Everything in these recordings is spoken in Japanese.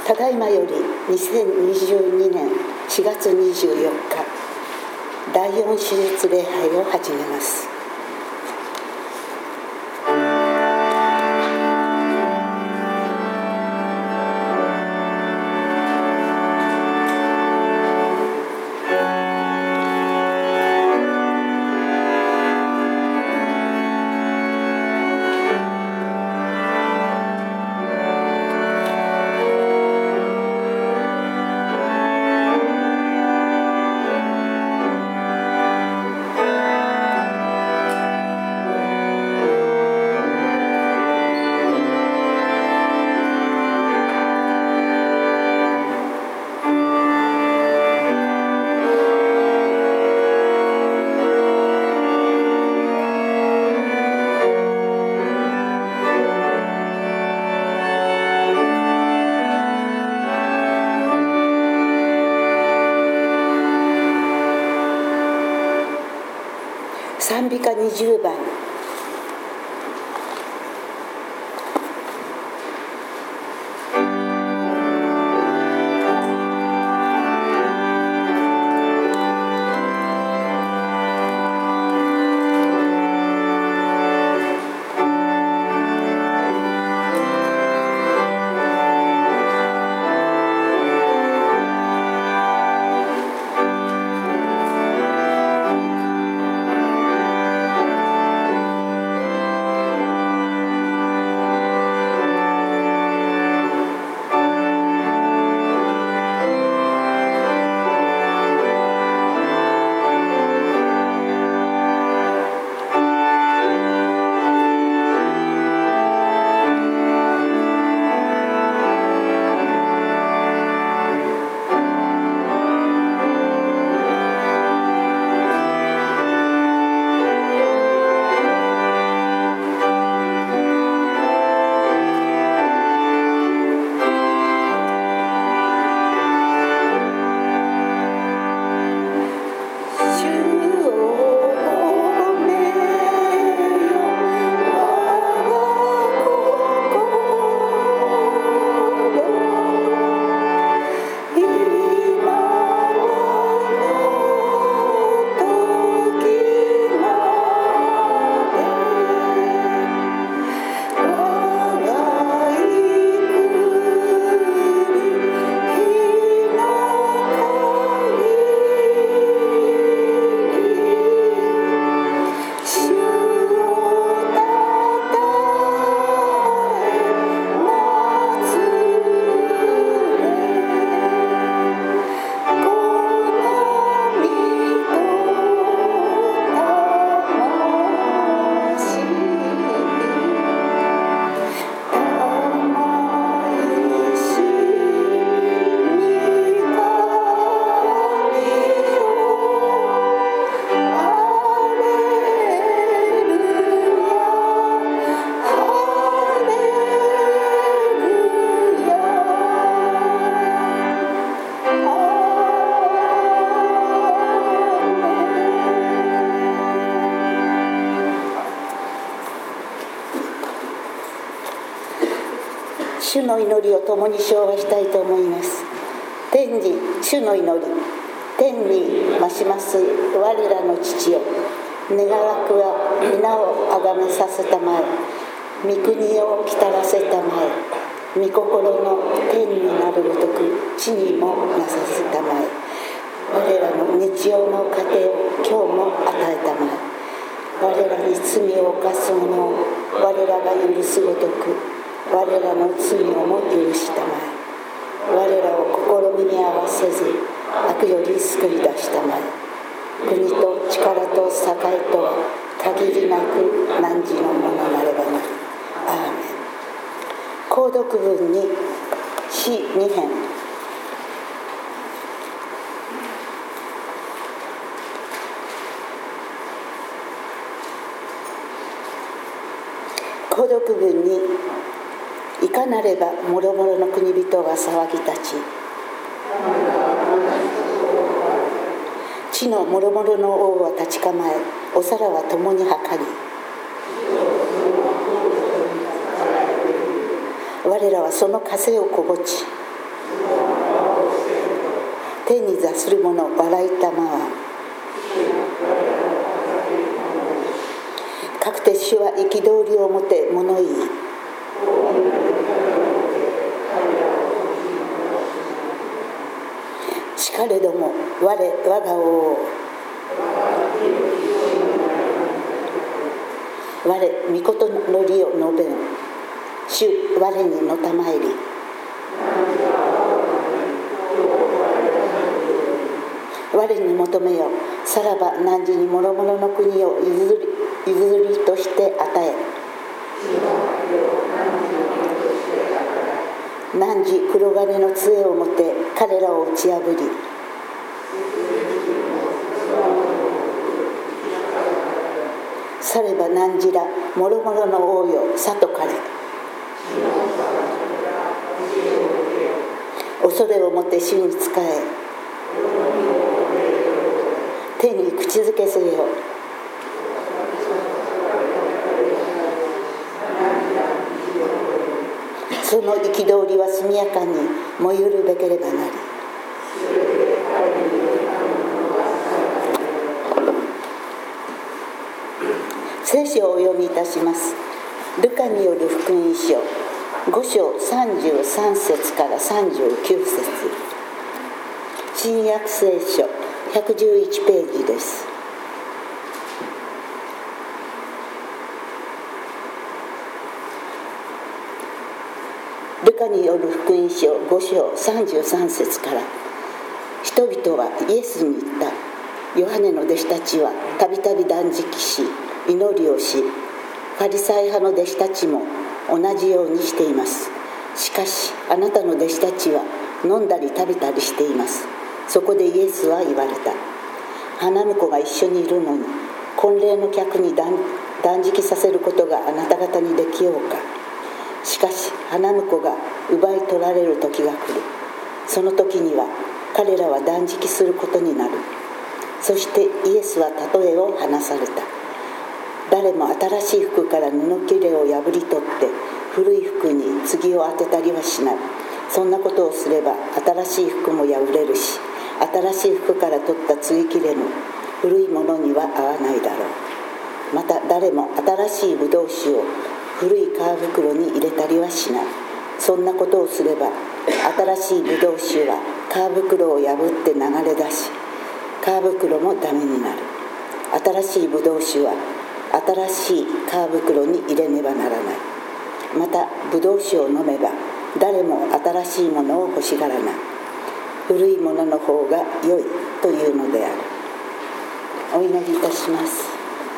ただいまより2022年4月24日第4手術礼拝を始めます。賛美歌20番。主の祈りを共に唱和したいと思います。天に主の祈り、天に増します我らの父よ、願わくは皆をあがめさせたまえ、御国を来たらせたまえ、御心の天になるごとく地にもなさせたまえ、我らの日曜の糧を今日も与えたまえ、我らに罪を犯す者を我らが許すごとく我らの罪をも許したまえ、我らを試みに合わせず悪より救い出したまえ、国と力と栄とは限りなく汝のものなればなり。アーメン。購読文に詩2編。購読文にいかなればもろもろの国人が騒ぎ立ち、地のもろもろの王は立ち構え、お皿は共に計り、我らはその風をこぼち、 天に座する者笑いたまわ。かくて主は憤りをもて物言い。しかれども我が王、我御事の理を述べん。主我にのたまえり。我に求めよ。さらば汝に諸々の国を譲りとして与え。汝黒金の杖をもて彼らを打ち破り。されば汝ら諸々の王よ里かれ。恐れをもて主に仕え。天に口づけせよ。その憤りは速やかに燃ゆるべければなり。聖書をお読みいたします。ルカによる福音書5章33節から39節。新約聖書111ページです。ルカによる福音書5章33節から、人々はイエスに言った。ヨハネの弟子たちはたびたび断食し祈りをし、ファリサイ派の弟子たちも同じようにしています。しかしあなたの弟子たちは飲んだり食べたりしています。そこでイエスは言われた。花婿が一緒にいるのに婚礼の客に断食させることがあなた方にできようか。しかし花婿が奪い取られる時が来る。その時には彼らは断食することになる。そしてイエスは例えを話された。誰も新しい服から布切れを破り取って古い服に継を当てたりはしない。そんなことをすれば新しい服も破れるし、新しい服から取った継ぎ切れも古いものには合わないだろう。また誰も新しいブドウ酒を古い皮袋に入れたりはしない。そんなことをすれば新しいブドウ酒は皮袋を破って流れ出し、皮袋もダメになる。新しいブドウ酒は新しい皮袋に入れねばならない。またブドウ酒を飲めば誰も新しいものを欲しがらない。古いものの方が良いというのである。お祈りいたします。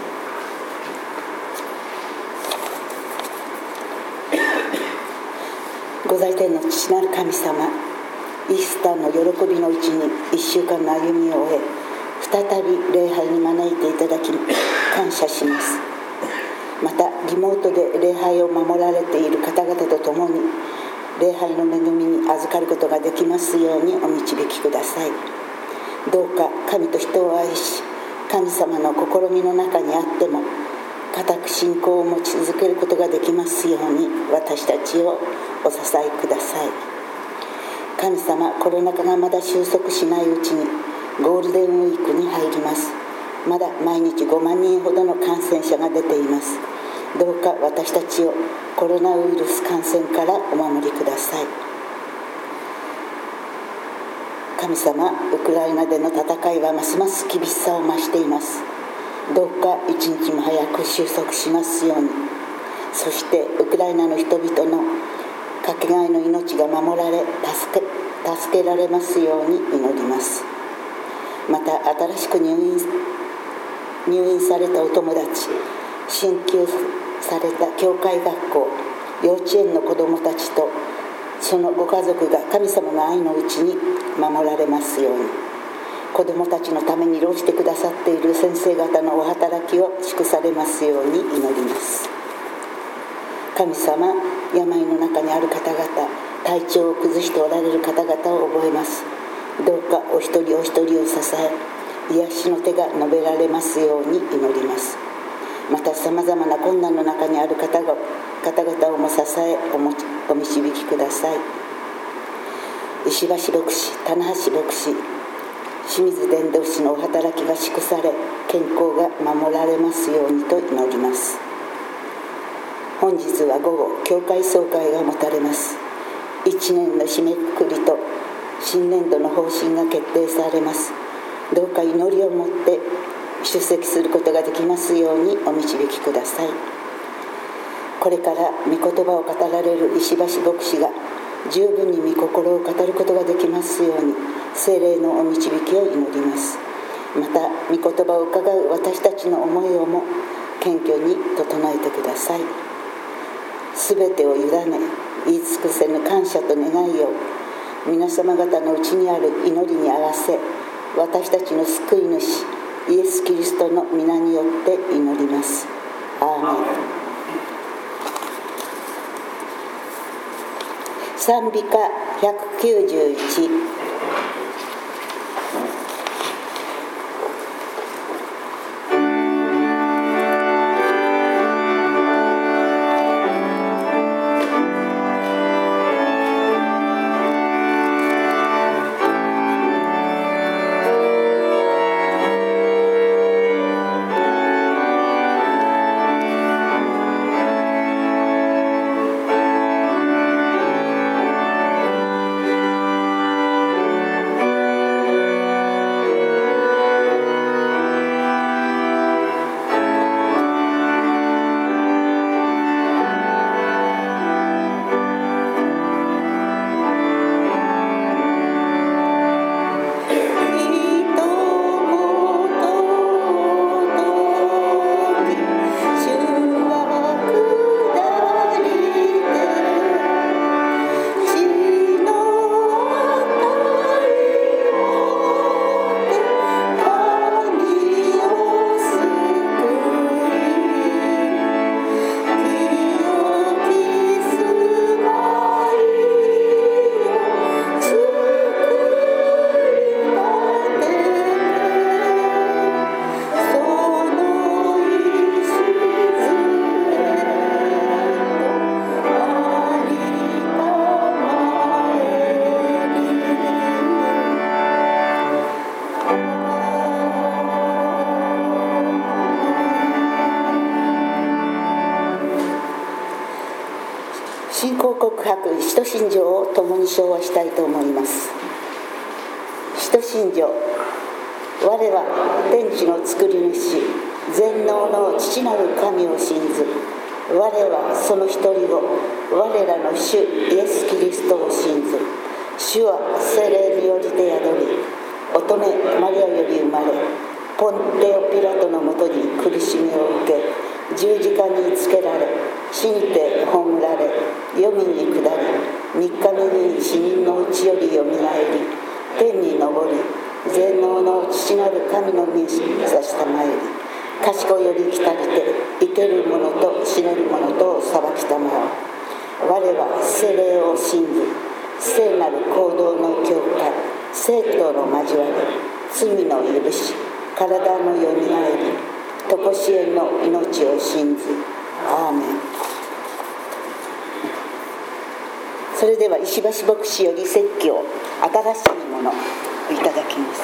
ご在天の父なる神様、イースターの喜びのうちに1週間の歩みを終え、再び礼拝に招いていただき感謝します。またリモートで礼拝を守られている方々と共に礼拝の恵みに預かることができますようにお導きください。どうか神と人を愛し、神様の試みの中にあっても固く信仰を持ち続けることができますように私たちをお支えください。神様、コロナ禍がまだ収束しないうちにゴールデンウィークに入ります。まだ毎日5万人ほどの感染者が出ています。どうか私たちをコロナウイルス感染からお守りください。神様、ウクライナでの戦いはますます厳しさを増しています。どうか一日も早く収束しますように。そしてウクライナの人々のかけがえの命が守られ助けられますように祈ります。また新しく入院されたお友達、進級された教会学校、幼稚園の子どもたちとそのご家族が神様の愛のうちに守られますように。子どもたちのために労してくださっている先生方のお働きを祝されますように祈ります。神様、病の中にある方々、体調を崩しておられる方々を覚えます。どうかお一人お一人を支え、癒しの手が述べられますように祈ります。またさまざまな困難の中にある方々をも支えお導きください。 石橋牧師、棚橋牧師、清水伝道師のお働きが祝され、健康が守られますようにと祈ります。本日は午後、教会総会が持たれます。1年の締めくくりと新年度の方針が決定されます。どうか祈りを持って出席することができますようにお導きください。これから御言葉を語られる石橋牧師が十分に御心を語ることができますように、聖霊のお導きを祈ります。また御言葉を伺う私たちの思いをも謙虚に整えてください。すべてを委ね、言い尽くせぬ感謝と願いを皆様方のうちにある祈りに合わせ、私たちの救い主イエス・キリストの皆によって祈ります。アーメン。賛美歌191。信仰告白使徒信条を共に唱和したいと思います。使徒信条。我は天地の作り主全能の父なる神を信ず。我はその一人を我らの主イエス・キリストを信ず。主は聖霊によりて宿り、乙女マリアより生まれ、ポンテオピラトのもとに苦しみを受け、十字架につけられ、死にて葬られ、黄泉に下り、3日目に死人のうちよりよみがえり、天に昇り、全能の父なる神の御に差したまえり、賢より来たりて生ける者と死ねる者とを裁きたまわ。我は聖霊を信ず、聖なる行動の教会、聖徒の交わり、罪の許し、体のよみがえり、常しえの命を信ず。アーメン。それでは石橋牧師より説教新しいものいただきます。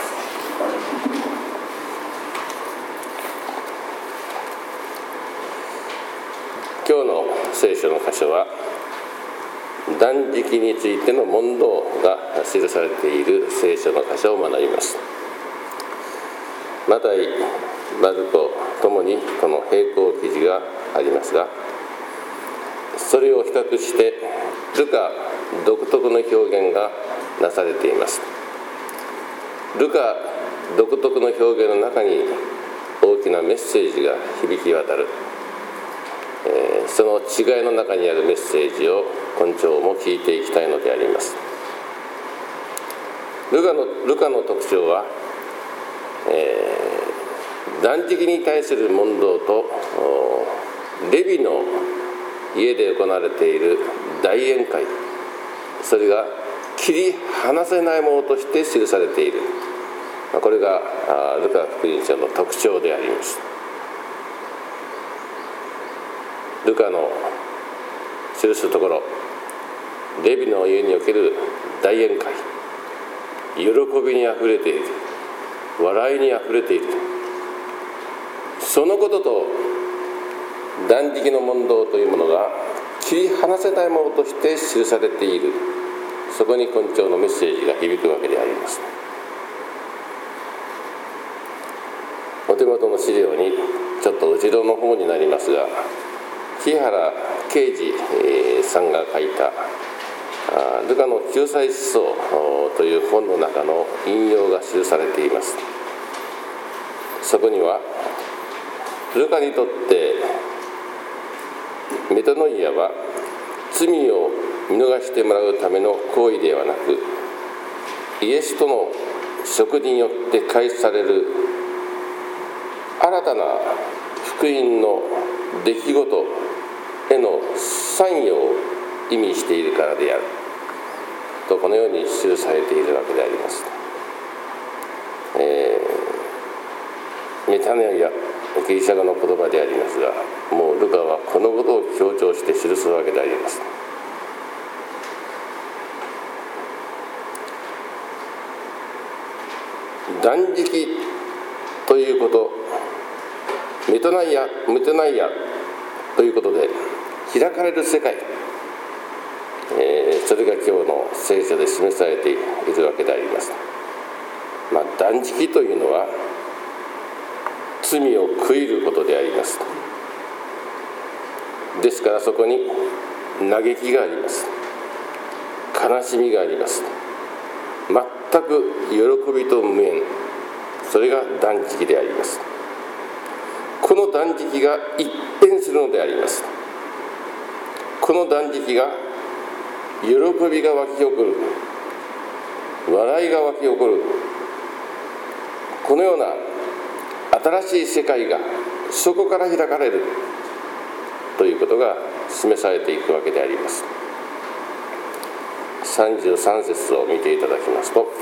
今日の聖書の箇所は断食についての問答が記されている聖書の箇所を学びます。マタイ、マルコともにこの並行記事がありますが、それを比較してルカ独特の表現がなされています。ルカ独特の表現の中に大きなメッセージが響き渡る、その違いの中にあるメッセージを今朝も聞いていきたいのであります。ルカの特徴は、断食に対する問答とレビの家で行われている大宴会、それが切り離せないものとして記されている、これがルカ福音書の特徴であります。ルカの記すところ、レビの家における大宴会、 喜びにあふれている、笑いにあふれている。そのことと断食の問答というものが切り離せないものとして記されている。そこに今朝のメッセージが響くわけであります。お手元の資料にちょっと後ろの方になりますが、木原啓治さんが書いたルカの救済思想という本の中の引用が記されています。そこには、ルカにとってメタノイアは罪を見逃してもらうための行為ではなく、イエスとの食によって開始される新たな福音の出来事への参与を意味しているからであると、このように記されているわけであります。メタノイア、ギリシャ語の言葉でありますが、もうルカはこのことを強調して記すわけであります。断食ということ、メタナイアということで開かれる世界、それが今日の聖書で示されているわけであります。断食というのは罪を悔いることであります。ですからそこに嘆きがあります。悲しみがあります。全く喜びと無縁、それが断食であります。この断食が一変するのであります。この断食が喜びが湧き起こる、笑いが湧き起こる、このような新しい世界がそこから開かれるということが示されていくわけであります。33節を見ていただきますと、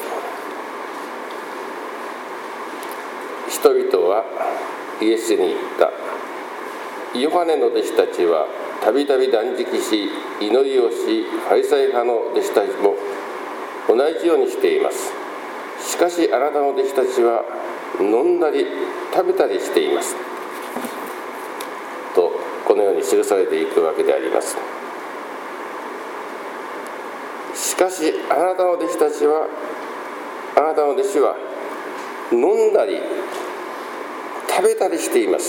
人々はイエスに言った。ヨハネの弟子たちはたびたび断食し、祈りをし、ファリサイ派の弟子たちも同じようにしています。しかしあなたの弟子たちは飲んだり食べたりしていますと、このように記されていくわけであります。しかしあなたの弟子は飲んだり食べたりしています。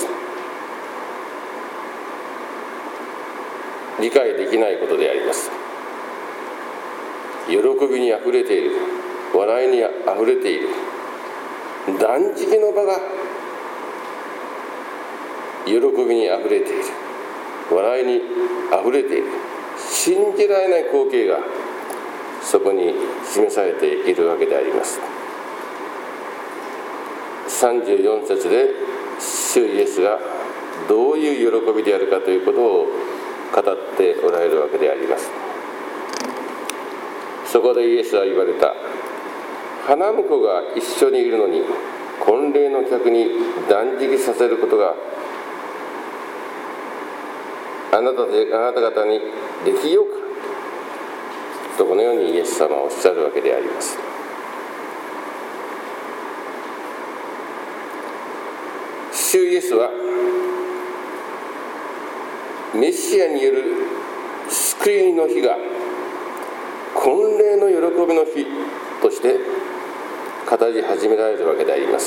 理解できないことであります。喜びにあふれている、笑いにあふれている、断食の場が喜びにあふれている、笑いにあふれている、信じられない光景がそこに示されているわけであります。34節で主イエスがどういう喜びであるかということを語っておられるわけであります。そこでイエスは言われた。花婿が一緒にいるのに婚礼の客に断食させることがあなた方にできようかと、このようにイエス様はおっしゃるわけであります。主イエスはメシアによる救いの日が婚礼の喜びの日として語り始められるわけであります。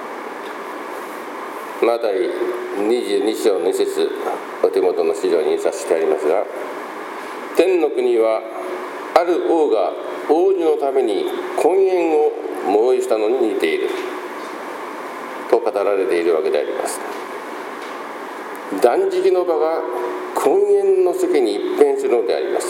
マタイ22章2節、お手元の資料に印刷してありますが、天の国はある王が王子のために婚宴を催したのに似ていると語られているわけであります。断食の場が婚宴の席に一変するのであります。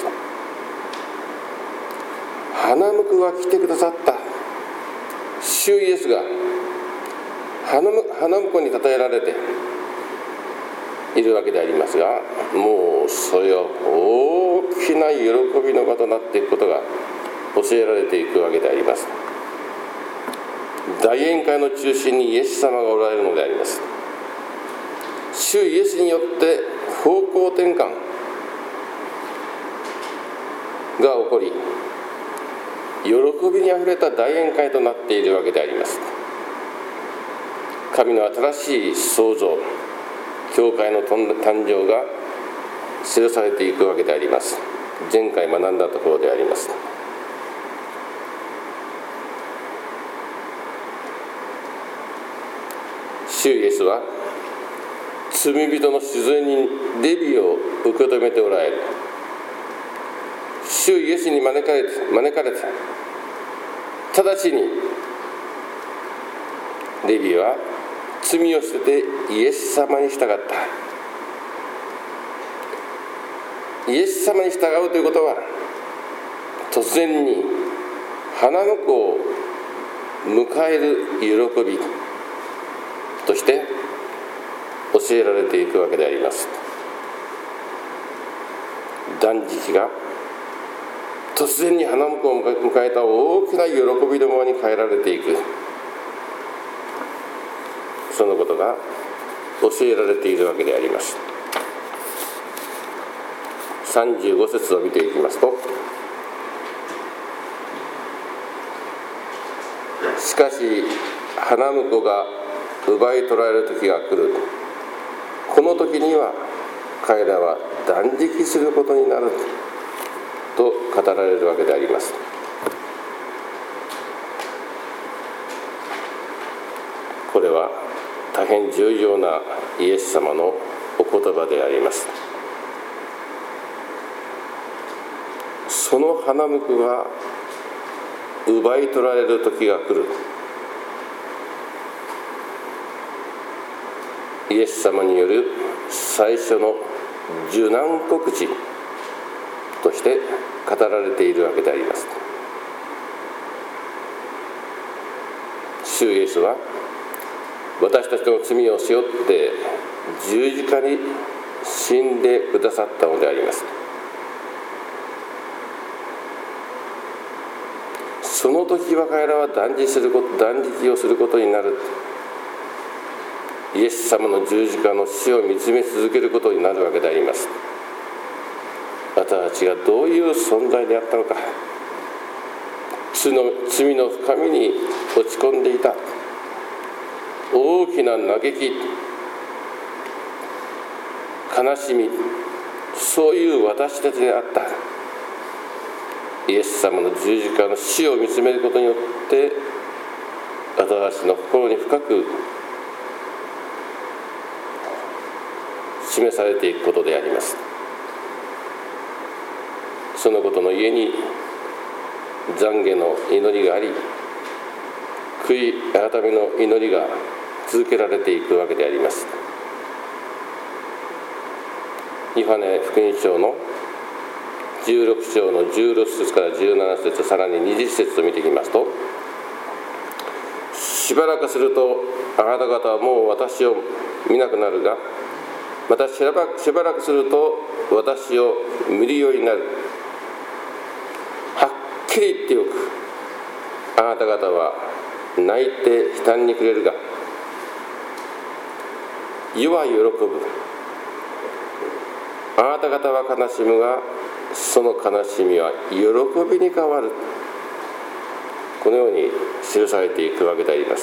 花婿が来てくださった。主イエスが花婿に称えられているわけでありますが、もうそれは大きな喜びの場となっていくことが教えられていくわけであります。大宴会の中心にイエス様がおられるのであります。主イエスによって方向転換が起こり、 喜びにあふれた大宴会となっているわけであります。神の新しい創造、教会の誕生が記されていくわけであります。前回学んだところであります。主イエスは罪人の主税人レビを受け止めておられる。主イエスに招かれて直ちにレビは罪を捨ててイエス様に従った。イエス様に従うということは、突然に花婿を迎える喜びとして教えられていくわけであります。断食が突然に花婿を迎えた大きな喜びのままに変えられていく、そのことが教えられているわけであります。35節を見ていきますと、しかし花婿が奪い取られる時が来る。この時には彼らは断食することになると語られるわけであります。これは大変重要なイエス様のお言葉であります。その花婿が奪い取られる時が来る。イエス様による最初の受難告知として語られているわけであります。主イエスは私たちの罪を背負って十字架に死んでくださったのであります。その時は彼らは断食をすることになる。イエス様の十字架の死を見つめ続けることになるわけであります。私たちがどういう存在であったのか、罪の深みに落ち込んでいた、大きな嘆き、悲しみ、そういう私たちであった。イエス様の十字架の死を見つめることによって私たちの心に深く示されていくことであります。そのことのゆえに懺悔の祈りがあり、悔い改めの祈りが続けられていくわけであります。ヨハネ福音書の16章の16節から17節、さらに20節を見ていきますと、しばらくするとあなた方はもう私を見なくなるが、またしばらくすると私を見るようになる。はっきり言っておく。あなた方は泣いて悲嘆に暮れるが、世は喜ぶ。あなた方は悲しむが、その悲しみは喜びに変わる。このように記されていくわけであります。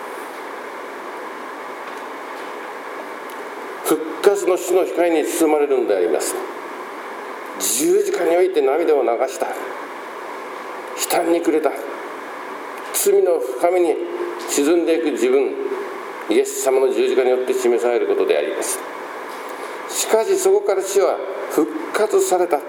復活の主の光に包まれるのであります。十字架において涙を流した、悲嘆に暮れた、罪の深みに沈んでいく自分、イエス様の十字架によって示されることであります。しかしそこから主は復活された。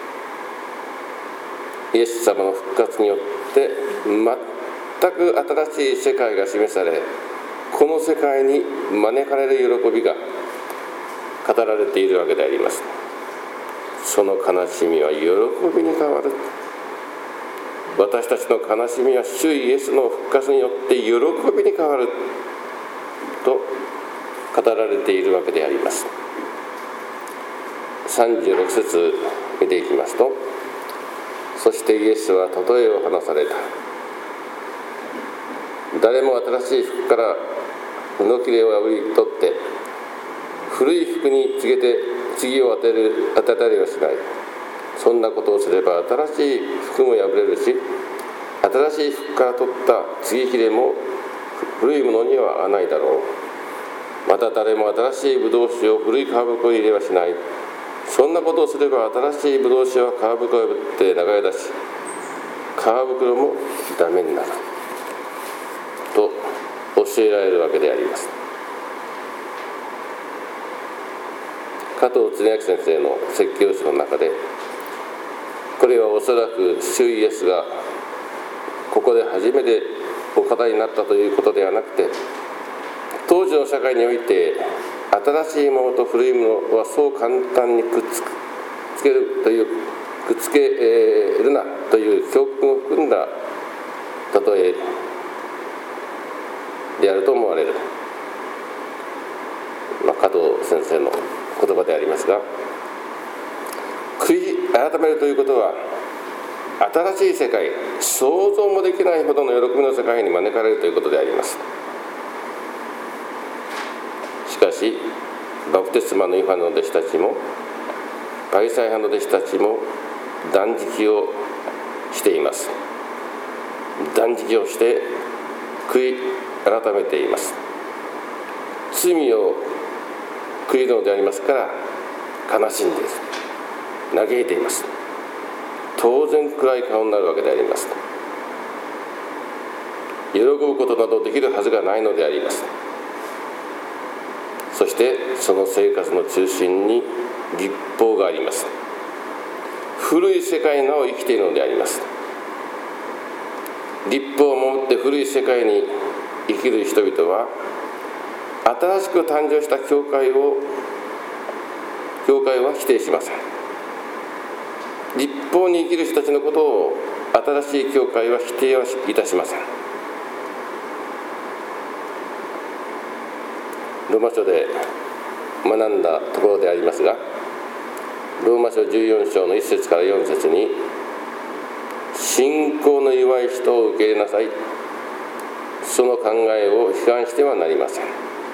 イエス様の復活によって全く新しい世界が示され、この世界に招かれる喜びが語られているわけであります。その悲しみは喜びに変わる。私たちの悲しみは主イエスの復活によって喜びに変わると語られているわけであります。36節見ていきますと、そしてイエスは例えを話された。誰も新しい服から布切れを破り取って古い服に継を当てたりはしない。そんなことをすれば新しい服も破れるし、 新しい服から取った継ぎ切れも古いものには合わないだろう。また誰も新しいブドウ酒を古い皮袋に入れはしない。そんなことをすれば新しいブドウ酒は皮袋を破って流れ出し、皮袋もダメになると教えられるわけであります。加藤恒明先生の説教書の中で、これはおそらく主イエスがここで初めてお語りになったということではなくて、当時の社会において新しいものと古いものはそう簡単にくっつけるなという教訓を含んだ例えであると思われる、加藤先生の言葉でありますが、悔い改めるということは新しい世界、想像もできないほどの喜びの世界に招かれるということであります。しかしバプテスマのヨハネの弟子たちもパリサイ派の弟子たちも断食をしています。断食をして悔い改めています。罪を悔いるのでありますから悲しんでいる、嘆いています。当然暗い顔になるわけであります。喜ぶことなどできるはずがないのであります。そしてその生活の中心に律法があります。古い世界なお生きているのであります。律法を守って古い世界に生きる人々は新しく誕生した教会は否定しません。律法に生きる人たちのことを新しい教会は否定はいたしません。ローマ書で学んだところでありますが、ローマ書14章の1節から4節に、信仰の弱い人を受け入れなさい、その考えを批判してはなりません。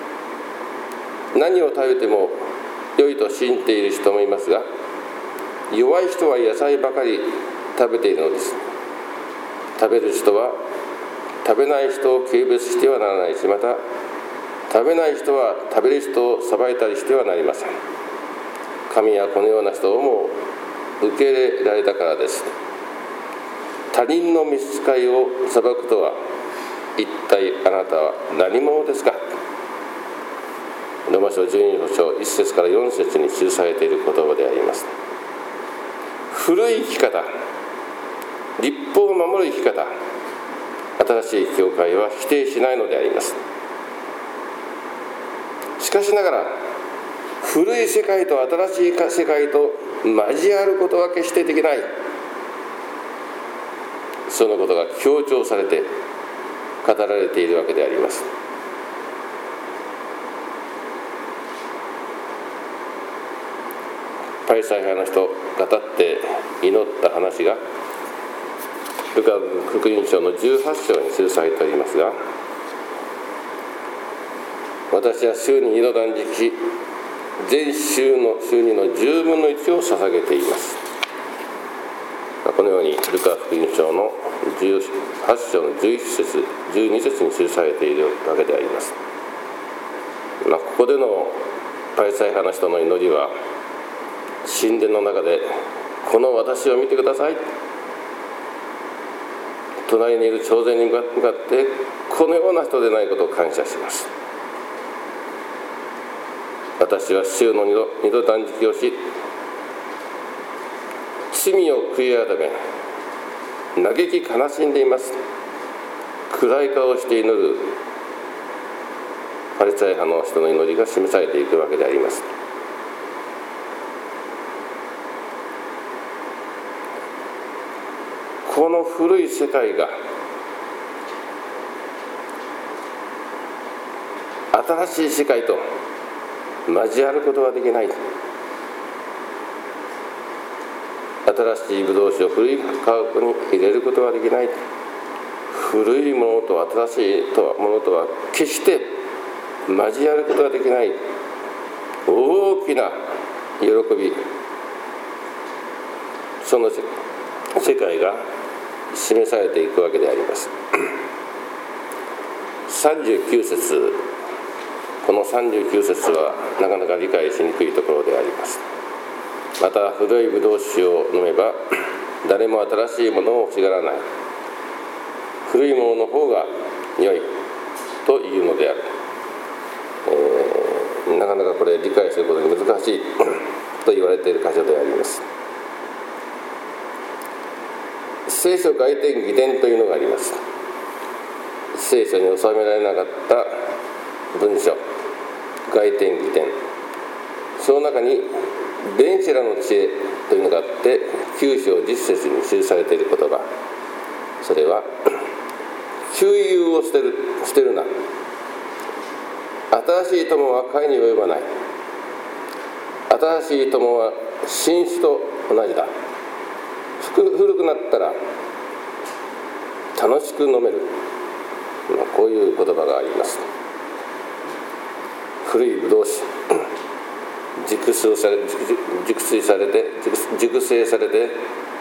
何を食べても良いと信じている人もいますが、弱い人は野菜ばかり食べているのです。食べる人は食べない人を軽蔑してはならないし、また食べない人は食べる人を裁いたりしてはなりません。神はこのような人をも受け入れられたからです。他人の召使いを裁くとは、一体あなたは何者ですか。ローマ書12章1節から4節に記されている言葉であります。古い生き方、律法を守る生き方、新しい教会は否定しないのであります。しかしながら、古い世界と新しい世界と交わることは決してできない、そのことが強調されて語られているわけであります。パリサイ派の人が立って祈った話がルカ福音書の18章に記されておりますが、私は週に2度断食し、全週2の10分の1を捧げています。このようにルカ福音書の18章の11節12節に記されているわけであります。ここでのパリサイ派の人の祈りは、神殿の中でこの私を見てください、隣にいる長前に向かってこのような人でないことを感謝します。私は週の2度断食をし、罪を悔い改め、嘆き悲しんでいます。暗い顔をして祈るパリサイ派の人の祈りが示されていくわけであります。この古い世界が新しい世界と交わることはできない。新しいブドウ酒を古い皮袋に入れることはできない。古いものと新しいものとは決して交わることができない。大きな喜び、その世界が示されていくわけであります。39節、この39節はなかなか理解しにくいところであります。また古いブドウ酒を飲めば誰も新しいものを欲しがらない、古いものの方が良いというのである。なかなかこれ理解することに難しいと言われている箇所であります。聖書外典義典というのがあります。聖書に収められなかった文書、外典義典、その中にベンシェラの知恵というのがあって、9章10節に記されている言葉、それは旧友を捨てるな、新しい友は会に及ばない、新しい友は新酒と同じだ、古くなったら楽しく飲める、こういう言葉があります。古いブドウ酒、熟成されて、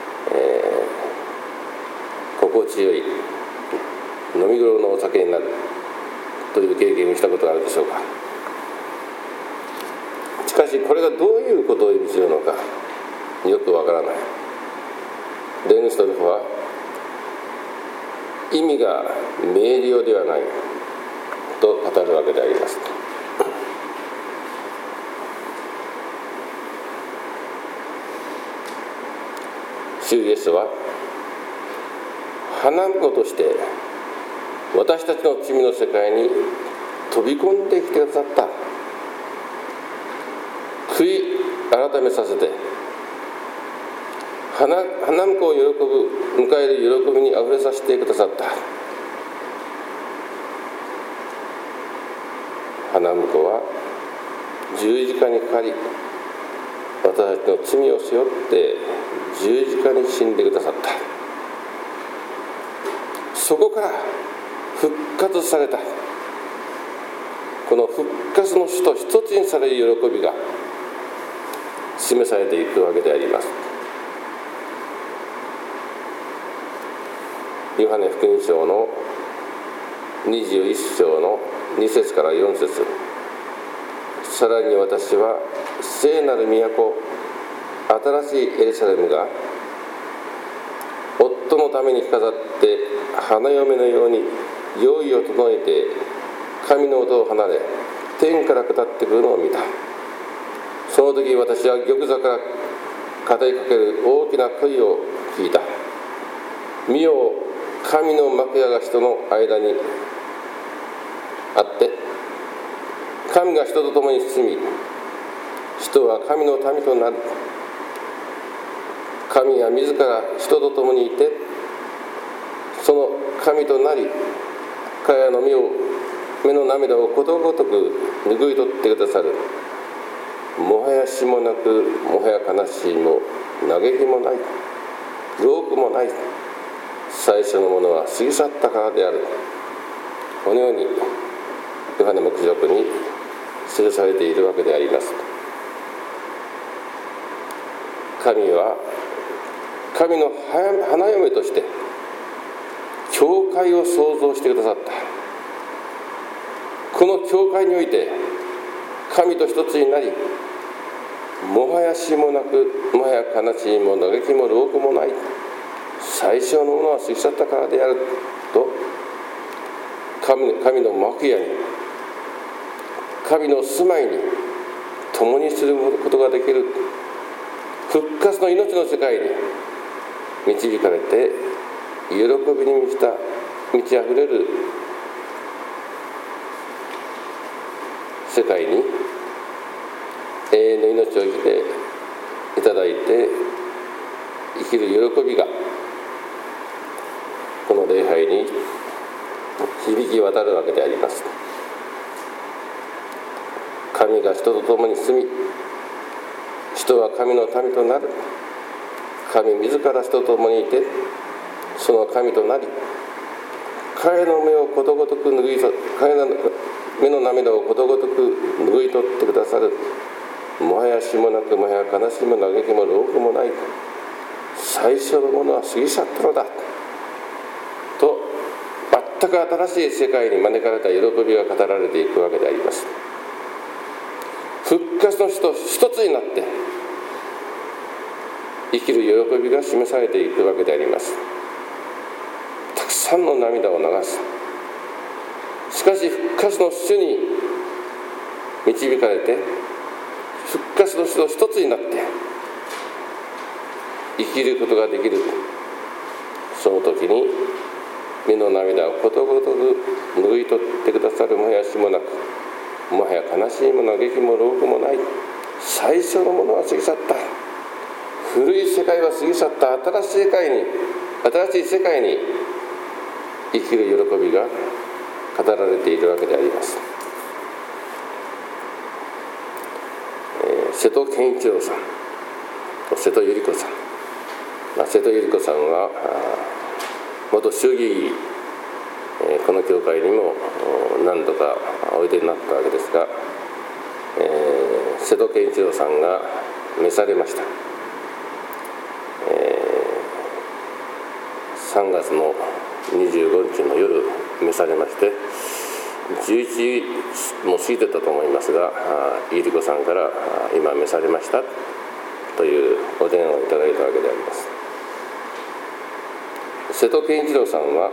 心地よい飲み頃のお酒になるという経験をしたことがあるでしょうか。しかしこれがどういうことを意味するのかよくわからない。レンストルフは意味が明瞭ではないと語るわけであります。主イエスは花婿として私たちの罪の世界に飛び込んできてくださった。悔い改めさせて花婿を迎える喜びにあふれさせてくださった。花婿は十字架にかかり、私たちの罪を背負って十字架に死んでくださった。そこから復活された。この復活の死と一つにされる喜びが示されていくわけであります。ヨハネ福音書の21章の2節から4節、さらに私は聖なる都、新しいエルサレムが夫のために着飾って花嫁のように用意を整えて神の音を離れ天から下ってくるのを見た。その時私は玉座から語りかける大きな声を聞いた。見よ、神の幕屋が人の間にあって、神が人と共に住み、人は神の民となる。神は自ら人と共にいて、その神となり、彼らの目の涙をことごとく拭い取ってくださる。もはや死もなく、もはや悲しいも嘆きもない、労苦もない、最初のものは過ぎ去ったからである。このようにヨハネ黙示録に記されているわけであります。神は神の花嫁として教会を創造してくださった。この教会において神と一つになり、もはや死もなく、もはや悲しみも嘆きも労苦もない、最小のものは過ぎ去ったからであると、神の幕屋に、神の住まいに共にすることができる復活の命の世界に導かれて、喜びに満ちあふれる世界に永遠の命を生きていただいて、生きる喜びがこの礼拝に響き渡るわけであります。神が人と共に住み、人は神の民となる。神自ら人と共にいて、その神となり、彼の目をことごとく彼の目の涙をことごとく拭い取ってくださる。もはや死もなく、もはや悲しみも嘆きも労苦もない、最初のものは過ぎ去ったのだ全く新しい世界に招かれた喜びが語られていくわけであります。復活の日と一つになって生きる喜びが示されていくわけであります。たくさんの涙を流す。しかし復活の主に導かれて、復活の主と一つになって生きることができる。その時に目の涙をことごとく拭い取ってくださるもやしもなく、もはや悲しいものは劇も労苦もない。最初のものは過ぎ去った。古い世界は過ぎ去った。新しい世界に生きる喜びが語られているわけであります。瀬戸健一郎さんと瀬戸百合子さん、瀬戸百合子さんは元衆議院、この教会にも何度かおいでになったわけですが、瀬戸健一郎さんが召されました。3月の25日の夜召されまして、11時も過ぎてたと思いますが、百合子さんから今召されましたというお電話をいただいたわけであります。瀬戸健一郎さんは、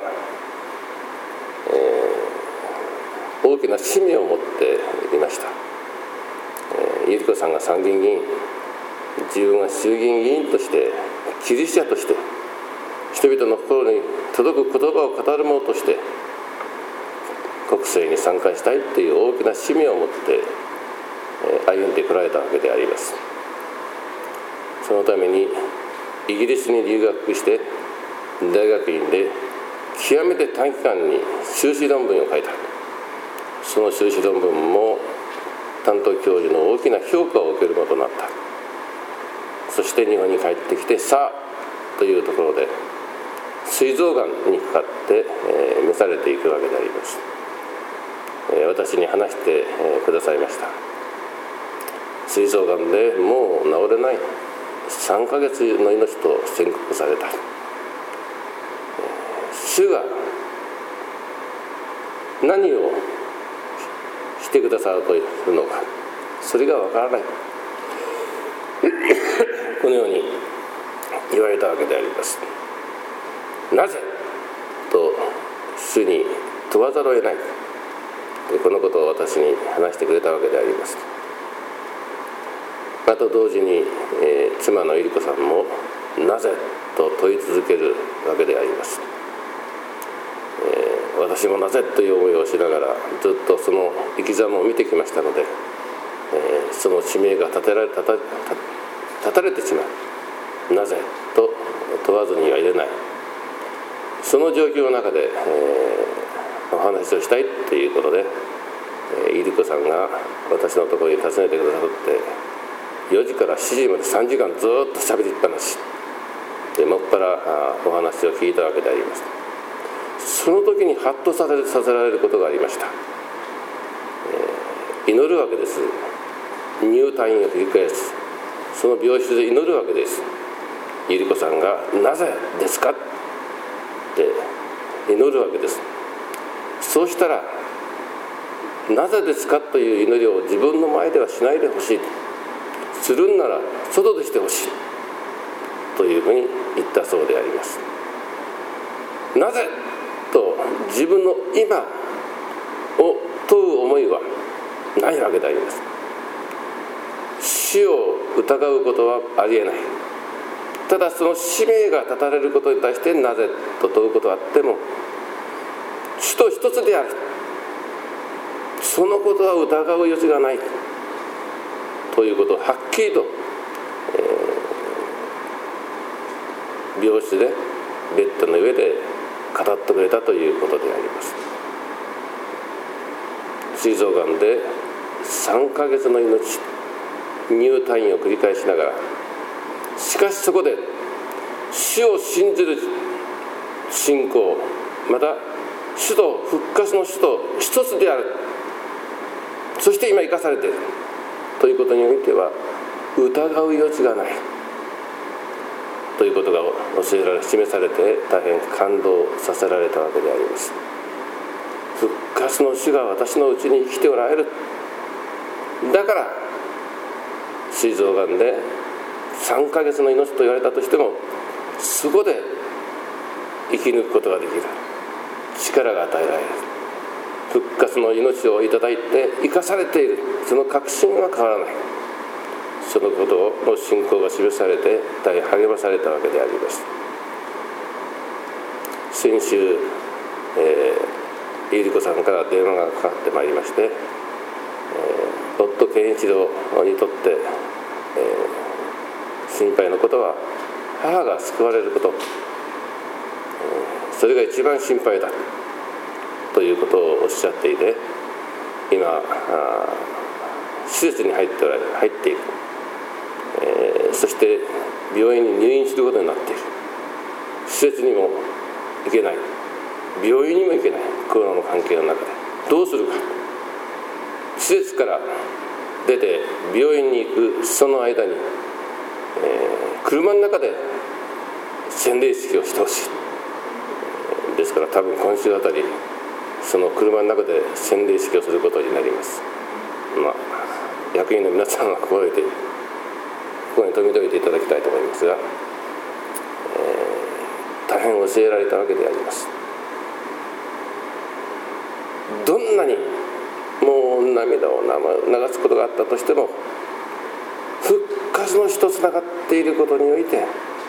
大きな使命を持っていました。百合子さんが参議院議員、自分が衆議院議員としてキリスト者として人々の心に届く言葉を語る者として国政に参加したいという大きな使命を持って歩んでこられたわけであります。そのためにイギリスに留学して大学院で極めて短期間に修士論文を書いた。その修士論文も担当教授の大きな評価を受けることとなった。そして日本に帰ってきてさあというところで膵臓がんにかかって召されていくわけであります。私に話してくださいました。膵臓がんでもう治れない、3ヶ月の命と宣告された。主が何をしてくださるというのか、それがわからないこのように言われたわけであります。なぜと主に問わざるを得ない、このことを私に話してくれたわけであります。また同時に、妻の百合子さんもなぜと問い続けるわけであります。私もなぜという思いをしながらずっとその生き様を見てきましたので、その使命が断たれてしまう。なぜと問わずにはいれない。その状況の中で、お話をしたいということで、百合子さんが私のところに訪ねてくださって4時から7時まで3時間ずっとしゃべりっぱなしで、もっぱらお話を聞いたわけであります。その時にハッとさせられることがありました。祈るわけです。入退院を繰り返す。その病室で祈るわけです。百合子さんがなぜですかって祈るわけです。そうしたら、なぜですかという祈りを自分の前ではしないでほしい、するんなら外でしてほしいというふうに言ったそうであります。なぜと自分の今を問う思いはないわけであります。死を疑うことはありえない。ただその使命が断たれることに対してなぜと問うことはあっても、主と一つである、そのことは疑う余地がないということをはっきりと、病室でベッドの上で語ってくれたということであります。膵臓がんで3ヶ月の命、入退院を繰り返しながら、しかしそこで死を信じる信仰、また主と復活の主と一つである、そして今生かされているということにおいては疑う余地がないということが教えられ、示されて大変感動させられたわけであります。 復活の主が私のうちに生きておられる。だから膵臓がんで3ヶ月の命と言われたとしても、そこで生き抜くことができる力が与えられる。復活の命をいただいて生かされている、その確信は変わらない。そのことの信仰が示されて大変励まされたわけであります。先週、ゆり子さんから電話がかかってまいりまして、夫健一郎にとって、心配なことは母が救われること、それが一番心配だということをおっしゃっていて、今施設に入っている、そして病院に入院することになっている。施設にも行けない、病院にも行けない、コロナの関係の中でどうするか。施設から出て病院に行くその間に、車の中で洗礼式をしてほしい。ですから多分今週あたりその車の中で洗礼式をすることになります。役員の皆さんはここに留めておいていただきたいと思いますが、大変教えられたわけであります。どんなにもう涙を流すことがあったとしても、復活の死とつながっていることにおいて、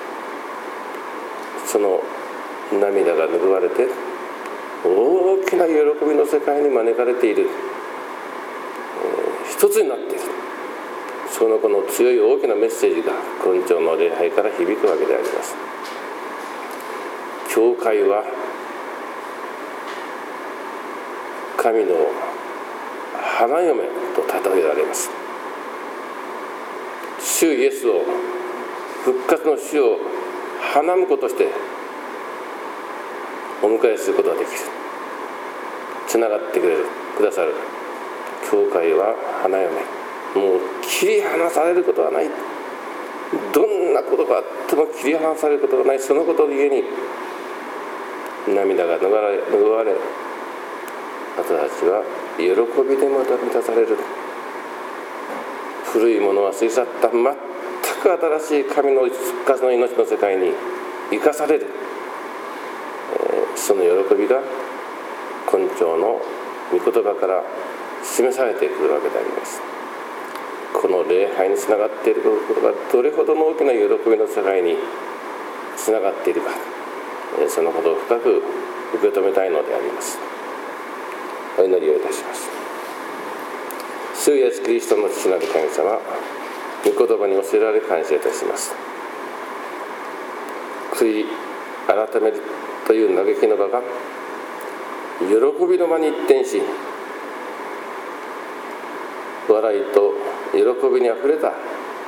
その涙が拭われて大きな喜びの世界に招かれている、一つになっている、その子の強い大きなメッセージが今朝の礼拝から響くわけであります。教会は神の花嫁と例えられます。主イエスを、復活の主を花婿としてお迎えすることができる、つながってくださる教会は花嫁、もう切り離されることはない。どんなことがあっても切り離されることがない。そのことのゆえに涙が拭われ、私たちは喜びでまた満たされる。古いものは過ぎ去った全く新しい神の復活の命の世界に生かされる、その喜びが今朝の御言葉から示されてくるわけであります。この礼拝につながっていることがどれほどの大きな喜びの世界につながっているか、そのことを深く受け止めたいのであります。お祈りをいたします。主イエスキリストの父なる神様、御言葉に教えられ感謝いたします。悔い改めるという嘆きの場が喜びの場に一転し、笑いと喜びにあふれた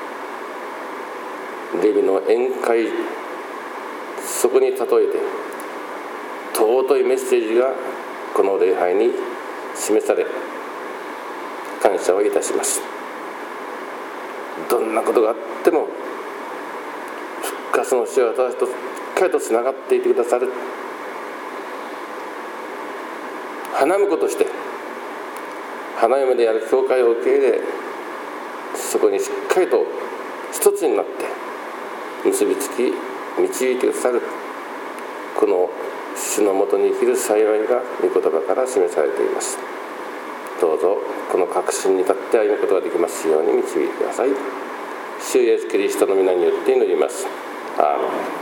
レビの宴会、そこに例えて尊いメッセージがこの礼拝に示され、感謝をいたします。どんなことがあっても復活の主は私としっかりとつながっていてくださる。花婿として花嫁である教会を受け入れ、そこにしっかりと一つになって結びつき導いてくださる、この主のもとに生きる幸いが御言葉から示されています。どうぞこの確信に立って歩むことができますように導いてください。主イエスキリストの皆によって祈ります。アーメン。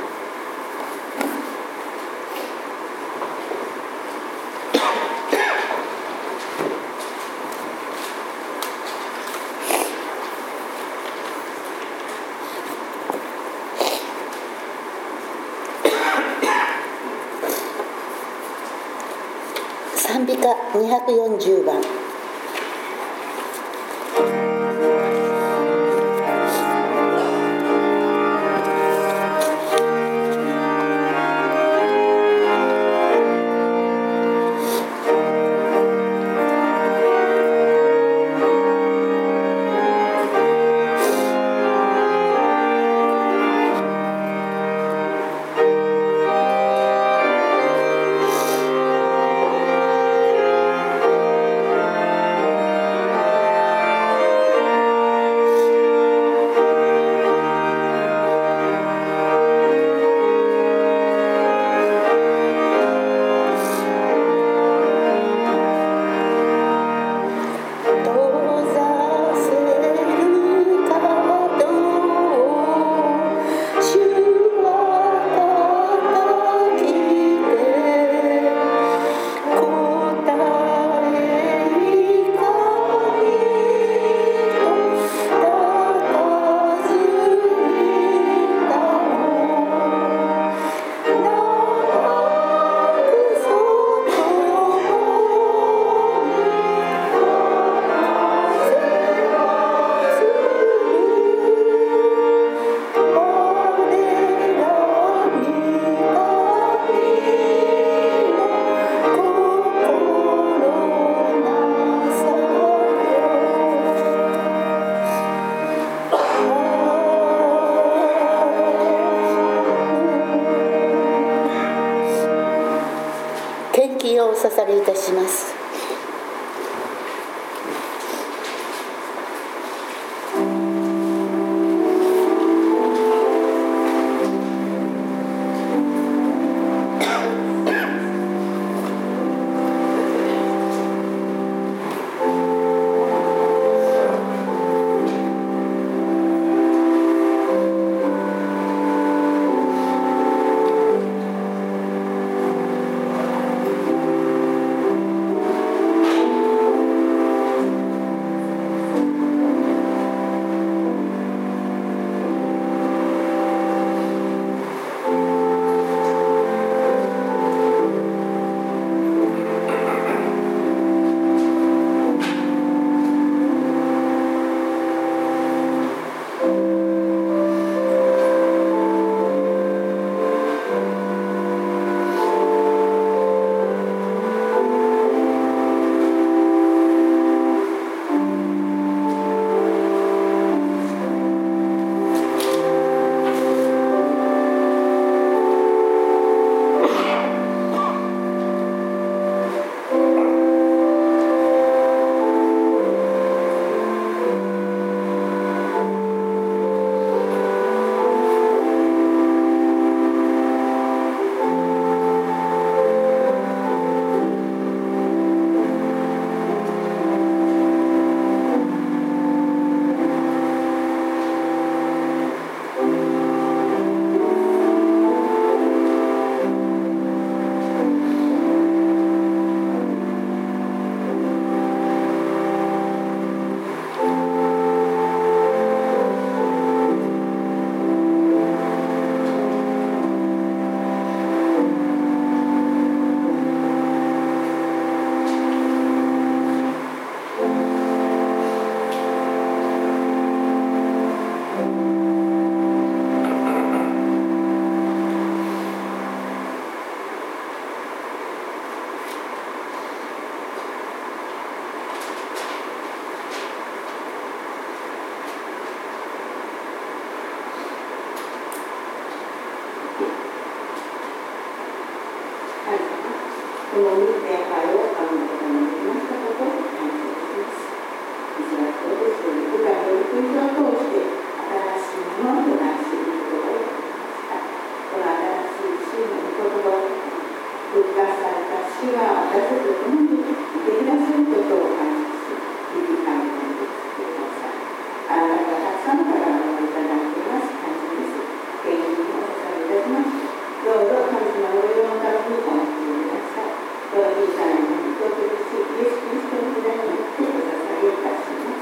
賛美歌240番。 「 献金をお捧げいたします。 この礼拝をあの方にできましたことを感謝します。イスラエルですように、部下の福音を通して新しいものとなしていくことができました。この新しい主の御言葉を復活された主が私たちと共にいてくださることを感謝し、日々神にしてください。あなたがたくさんの方々をいただいています。感謝です。献金をお捧げいたします。どうぞ神様の御用のためにお待ちください。どうぞ小さなものと苦しいイエス・キリストの皆によってお捧げいたします。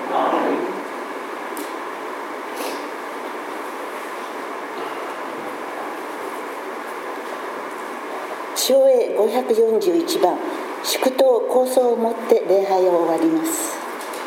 唱詠541番、祝祷構想をもって礼拝を終わります。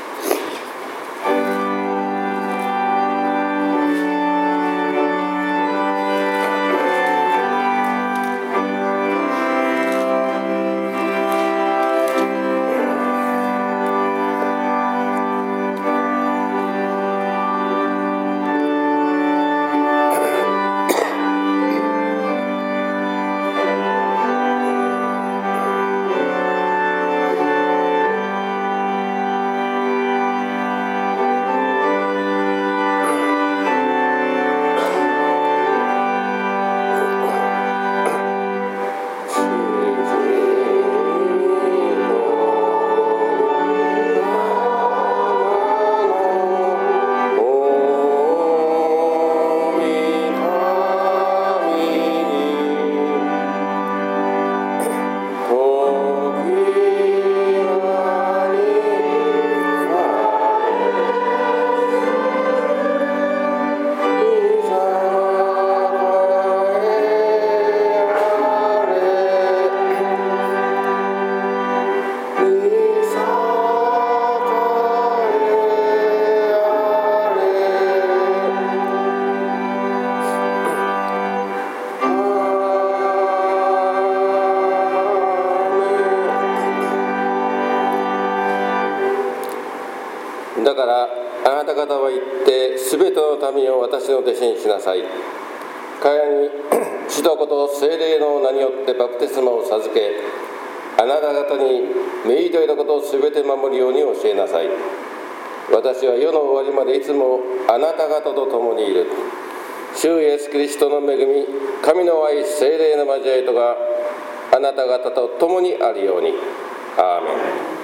だからあなた方は行ってすべての民を私の弟子にしなさい。彼らに父と子と聖霊の名によってバプテスマを授け、あなた方に命じていたことをすべて守るように教えなさい。私は世の終わりまでいつもあなた方と共にいる。主イエスキリストの恵み、神の愛、聖霊の交わりとがあなた方と共にあるように。アーメン。